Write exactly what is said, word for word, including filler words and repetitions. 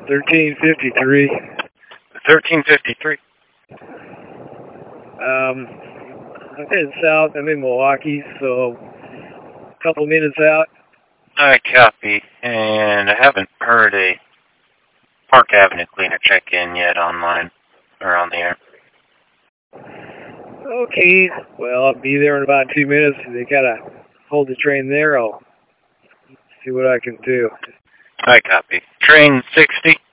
thirteen fifty-three. thirteen fifty-three. Um, I'm heading south. I'm in Milwaukee, so a couple minutes out. I copy, and I haven't heard a Park Avenue cleaner check-in yet online, or on the air. Okay, well, I'll be there in about two minutes. They gotta hold the train there. I'll see what I can do. I copy. Train sixty.